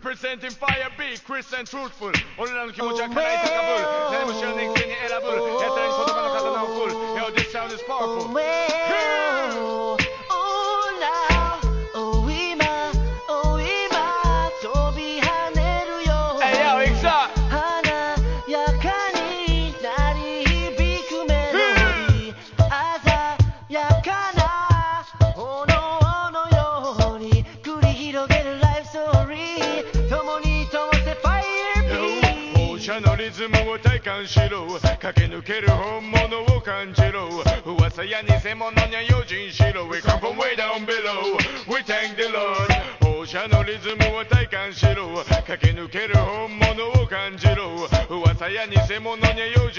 Representing fire beat, Chris and truthful 俺らの気持ちは叶い高ぶる何も知らねえくせに選ぶる奴らに言葉の刀を振る Yo, this sound is powerfulのリズムを体感しろ駆け抜ける本物を感じろ噂や偽物には用心しろ We come from way down below We thank the Lord 放射のリズムを体感しろ駆け抜ける本物を感じろ噂や偽物には用